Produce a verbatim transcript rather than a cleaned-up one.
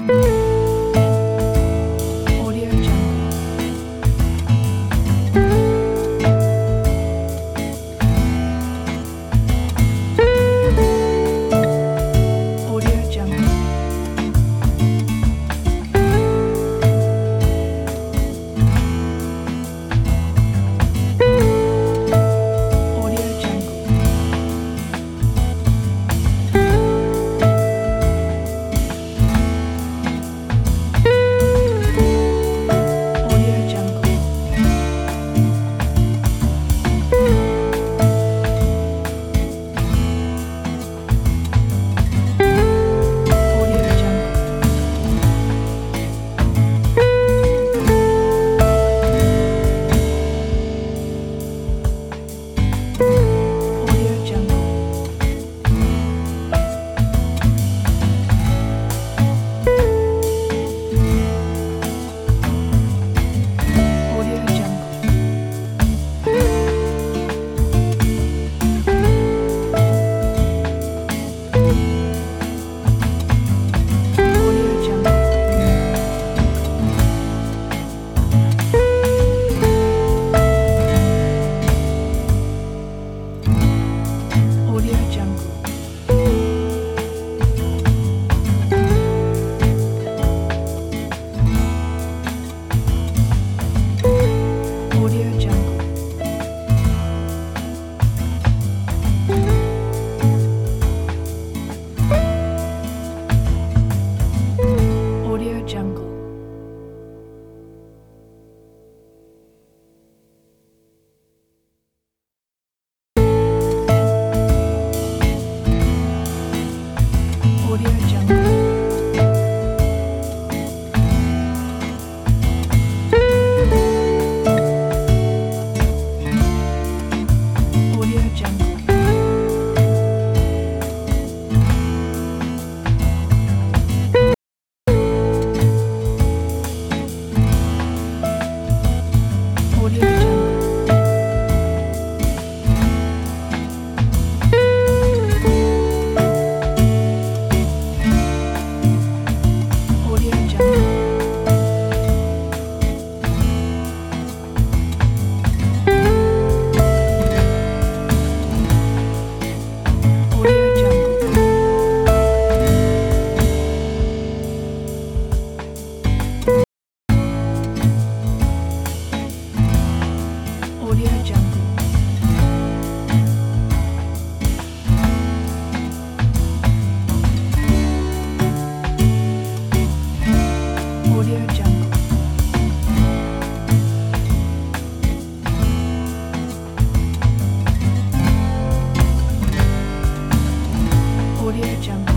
Audio Jungle. Audio Jungle. Audio Jungle. Audio Jungle. Audio Jungle. Audio Jungle. Audio Jungle. Audio Jungle. Audio Jungle. Audio Jungle. Audio Jungle. Audio Jungle. Audio Jungle. Audio Jungle. Audio Jungle. Audio Jungle. Audio Jungle. Audio Jungle. Audio Jungle.